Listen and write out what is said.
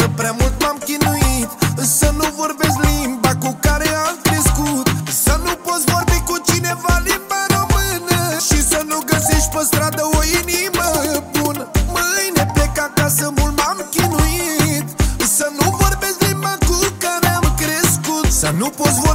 prea mult m-am chinuit să nu vorbesc limba cu care am crescut, să nu poți vorbi cu cineva limba română și să nu găsești pe stradă o inimă bună. Mâine plec acasă, mult m-am chinuit să nu vorbesc limba cu care am crescut, să nu poți